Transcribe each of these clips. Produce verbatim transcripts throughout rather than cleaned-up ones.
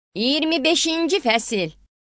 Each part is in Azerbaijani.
iyirmi beşinci fəsil.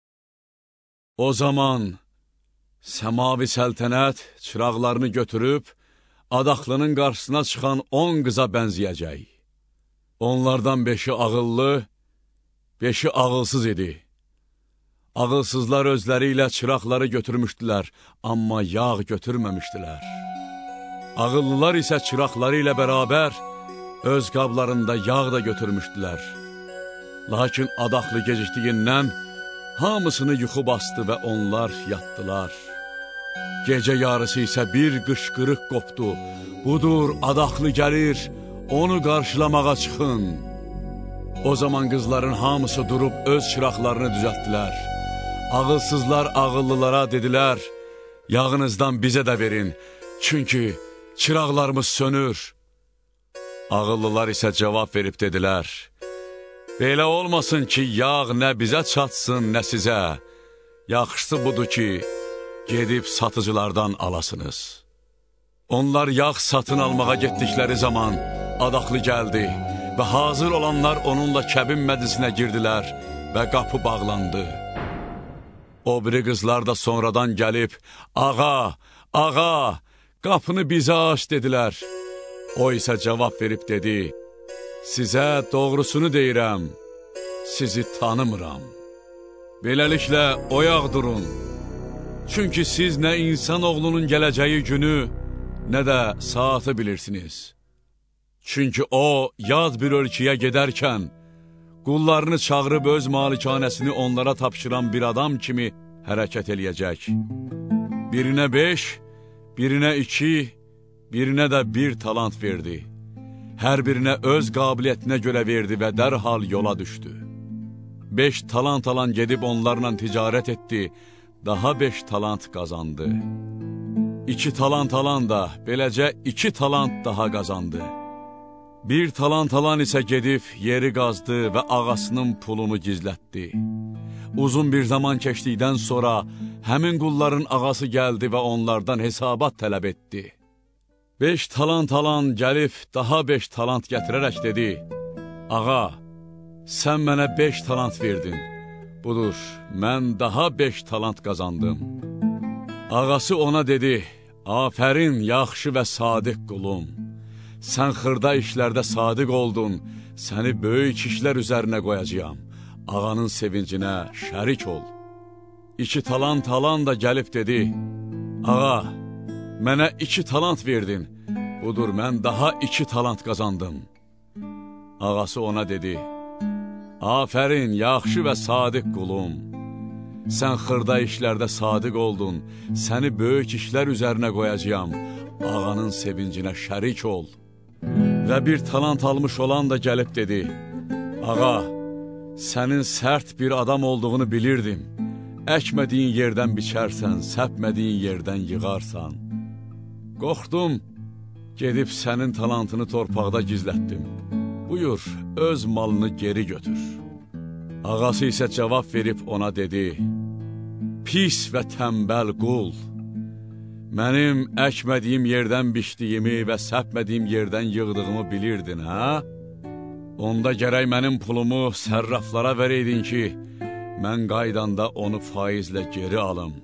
O zaman səmavi səltənət çıraqlarını götürüb, adaqlının qarşısına çıxan on qıza bənzəyəcək. Onlardan beşi ağıllı, beşi ağılsız idi. Ağılsızlar özləri ilə çıraqları götürmüşdülər, amma yağ götürməmişdilər. Ağıllılar isə çıraqları ilə bərabər öz qablarında yağ da götürmüşdülər. Lakin adaqlı gecikdiyindən hamısını yuxu bastı və onlar yatdılar. Gecə yarısı isə bir qışqırıq qopdu. Budur, adaqlı gəlir, onu qarşılamağa çıxın. O zaman qızların hamısı durub öz çıraqlarını düzəltdilər. Ağılsızlar ağıllılara dedilər, yağınızdan bizə də verin, çünki çıraqlarımız sönür. Ağıllılar isə cavab verib dedilər, belə olmasın ki, yağ nə bizə çatsın, nə sizə. Yaxşısı budur ki, gedib satıcılardan alasınız. Onlar yağ satın almağa getdikləri zaman adaqlı gəldi və hazır olanlar onunla kəbin məclisinə girdilər və qapı bağlandı. O biri qızlar da sonradan gəlib, ağa, ağa, qapını bizə aç dedilər. O isə cavab verib dedi, sizə doğrusunu deyirəm, sizi tanımıram. Beləliklə oyaq durun, çünki siz nə insan oğlunun gələcəyi günü, nə də saatı bilirsiniz. Çünki o, yad bir ölkəyə gedərkən, qullarını çağırıb öz malikanəsini onlara tapşıran bir adam kimi hərəkət eləyəcək. Birinə beş, birinə iki, birinə də bir talant verdi. Hər birinə öz qabiliyyətinə görə verdi və dərhal yola düşdü. Beş talant alan gedib onlarla ticarət etdi, daha beş talant qazandı. İki talant alan da beləcə iki talant daha qazandı. Bir talant alan isə gedib yeri qazdı və ağasının pulunu gizlətdi. Uzun bir zaman keçdikdən sonra həmin qulların ağası gəldi və onlardan hesabat tələb etdi. Beş talant alan gəlib daha beş talant gətirərək dedi, ağa, sən mənə beş talant verdin, budur, mən daha beş talant qazandım. Ağası ona dedi, afərin, yaxşı və sadiq qulum, sən xırda işlərdə sadiq oldun, səni böyük işlər üzərinə qoyacağam, ağanın sevincinə şərik ol. İki talant alan da gəlib dedi, ağa, mənə iki talant verdin, budur, mən daha iki talant qazandım. Ağası ona dedi, afərin, yaxşı və sadiq qulum, sən xırda işlərdə sadiq oldun, səni böyük işlər üzərinə qoyacağam, ağanın sevincinə şərik ol. Və bir talant almış olan da gəlib dedi, ağa, sənin sərt bir adam olduğunu bilirdim, əkmədiyin yerdən biçərsən, səpmədiyin yerdən yığarsan. Qorxdum, gedib sənin talantını torpaqda gizlətdim. Buyur, öz malını geri götür. Ağası isə cavab verib ona dedi, pis və tənbəl qul, mənim əkmədiyim yerdən biçdiyimi və səpmədiyim yerdən yığdığımı bilirdin, hə? Onda gərək mənim pulumu sərraflara verəydin ki, mən qaydanda onu faizlə geri alım.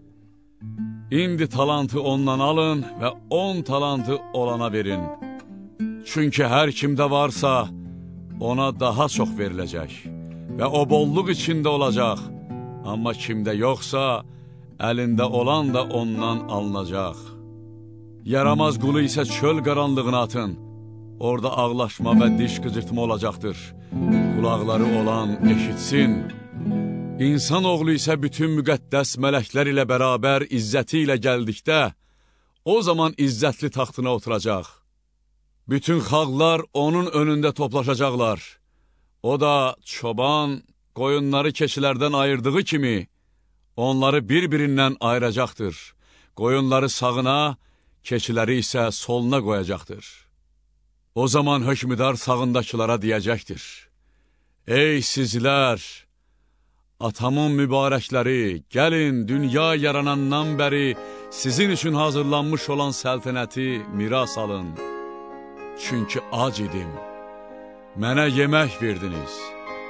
İndi talantı ondan alın və on talantı olana verin. Çünki hər kimdə varsa, ona daha çox veriləcək və o bolluq içində olacaq. Amma kimdə yoxsa, əlində olan da ondan alınacaq. Yaramaz qulu isə çöl qaranlığına atın. Orada ağlaşma və diş qıcırtma olacaqdır. Qulaqları olan eşitsin. İnsan oğlu isə bütün müqəddəs mələklər ilə bərabər izzəti ilə gəldikdə, o zaman izzətli taxtına oturacaq. Bütün xalqlar onun önündə toplaşacaqlar. O da çoban, qoyunları keçilərdən ayırdığı kimi, onları bir-birindən ayıracaqdır. Qoyunları sağına, keçiləri isə soluna qoyacaqdır. O zaman hökmüdar sağındakılara deyəcəkdir, ey sizlər, atamın mübarəkləri, gəlin dünya yaranandan bəri sizin üçün hazırlanmış olan səltənəti miras alın. Çünki ac idim, mənə yemək verdiniz.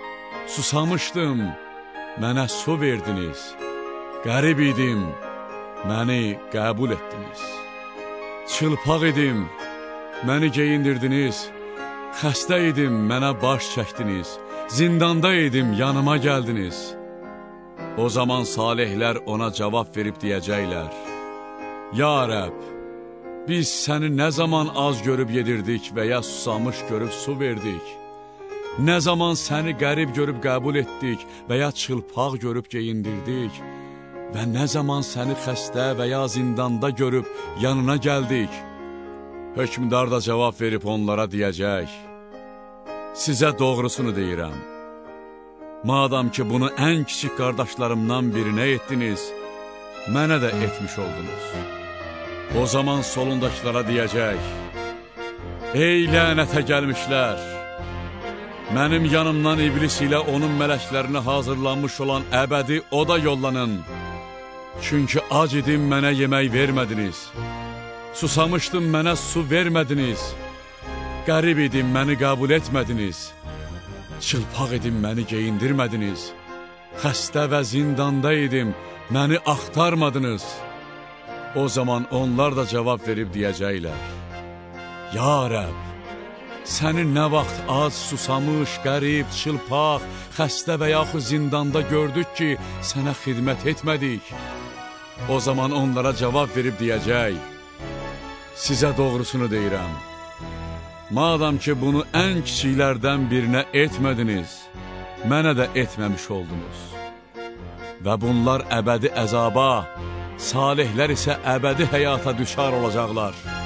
Susamışdım, mənə su verdiniz. Qərib idim, məni qəbul etdiniz. Çılpaq idim, məni geyindirdiniz. Xəstə idim, mənə baş çəkdiniz. Zindanda idim, yanıma gəldiniz. O zaman salihlər ona cavab verib deyəcəklər: Ya Rəbb, biz səni nə zaman az görüb yedirdik və ya susamış görüb su verdik? Nə zaman səni qərib görüb qəbul etdik və ya çılpaq görüb geyindirdik? Və nə zaman səni xəstə və ya zindanda görüb yanına gəldik? Hökmdar da cavab verib onlara deyəcək: Sizə doğrusunu deyirəm. Madam ki, bunu ən kiçik qardaşlarımdan birinə etdiniz, mənə də etmiş oldunuz. O zaman solundakılara deyəcək: Ey lənətə gəlmişlər! Mənim yanımdan iblis ilə onun mələklərinə hazırlanmış olan əbədi oda yollanın. Çünki ac idim, mənə yemək vermədiniz. Susamışdım, mənə su vermədiniz. Qərib idim, məni qəbul etmədiniz. Çılpaq idim, məni geyindirmədiniz. Xəstə və zindanda idim, məni axtarmadınız. O zaman onlar da cavab verib deyəcəklər: Ya Rəbb, səni nə vaxt ac, susamış, qərib, çılpaq, xəstə və yaxud zindanda gördük ki, sənə xidmət etmədik. O zaman onlara cavab verib deyəcək: Sizə doğrusunu deyirəm. Madam ki, bunu ən kiçiklərdən birinə etmədiniz, mənə də etməmiş oldunuz. Və bunlar əbədi əzaba, salihlər isə əbədi həyata düşar olacaqlar.